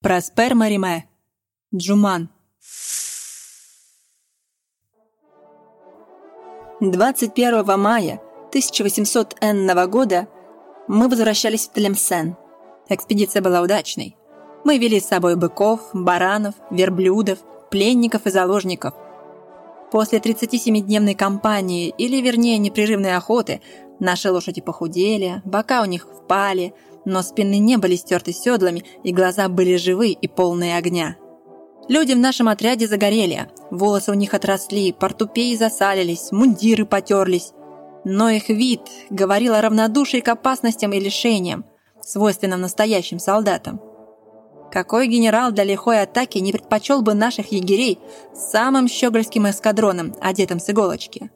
Проспер Мариме. Джуман. 21 мая 1800 года мы возвращались в Тлемсен. Экспедиция была удачной. Мы вели с собой быков, баранов, верблюдов, пленников и заложников. После 37-дневной кампании, или вернее непрерывной охоты, наши лошади похудели, бока у них впали, но спины не были стерты седлами, и глаза были живы и полные огня. Люди в нашем отряде загорели, волосы у них отросли, портупеи засалились, мундиры потерлись. Но их вид говорил о равнодушии к опасностям и лишениям, свойственным настоящим солдатам. Какой генерал для лихой атаки не предпочел бы наших егерей самым щегольским эскадроном, одетым с иголочки?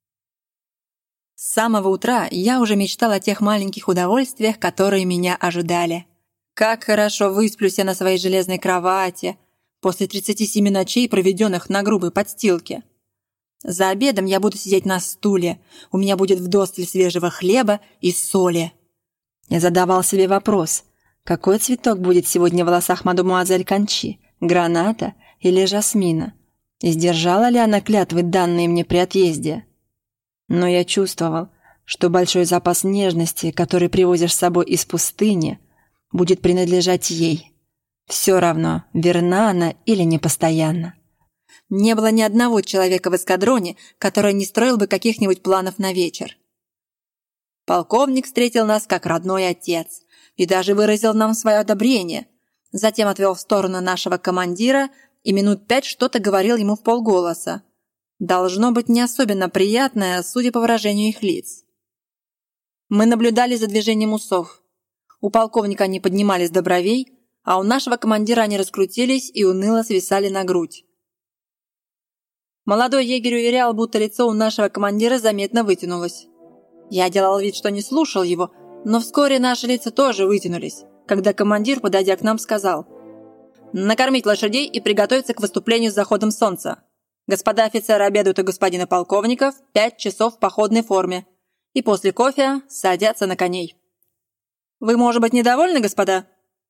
С самого утра я уже мечтал о тех маленьких удовольствиях, которые меня ожидали. Как хорошо высплюсь я на своей железной кровати после 37 ночей, проведенных на грубой подстилке. За обедом я буду сидеть на стуле, у меня будет вдосталь свежего хлеба и соли. Я задавал себе вопрос, какой цветок будет сегодня в волосах мадемуазель Кончи, граната или жасмина, и сдержала ли она клятвы, данные мне при отъезде? Но я чувствовал, что большой запас нежности, который привозишь с собой из пустыни, будет принадлежать ей. Все равно, верна она или непостоянна. Не было ни одного человека в эскадроне, который не строил бы каких-нибудь планов на вечер. Полковник встретил нас как родной отец и даже выразил нам свое одобрение. Затем отвел в сторону нашего командира и минут 5 что-то говорил ему вполголоса. Должно быть не особенно приятное, судя по выражению их лиц. Мы наблюдали за движением усов. У полковника они поднимались до бровей, а у нашего командира они раскрутились и уныло свисали на грудь. Молодой егерь уверял, будто лицо у нашего командира заметно вытянулось. Я делал вид, что не слушал его, но вскоре наши лица тоже вытянулись, когда командир, подойдя к нам, сказал: «Накормить лошадей и приготовиться к выступлению с заходом солнца. Господа офицеры обедают у господина полковника в 5 часов в походной форме и после кофе садятся на коней. Вы, может быть, недовольны, господа?»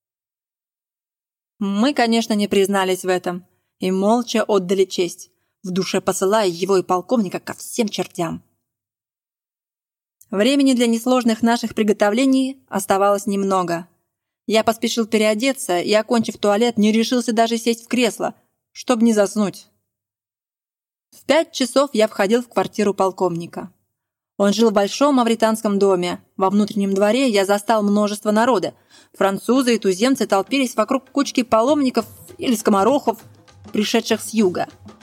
Мы, конечно, не признались в этом и молча отдали честь, в душе посылая его и полковника ко всем чертям. Времени для несложных наших приготовлений оставалось немного. Я поспешил переодеться и, окончив туалет, не решился даже сесть в кресло, чтобы не заснуть. В 5 часов я входил в квартиру полковника. Он жил в большом мавританском доме. Во внутреннем дворе я застал множество народа. Французы и туземцы толпились вокруг кучки паломников или скоморохов, пришедших с юга.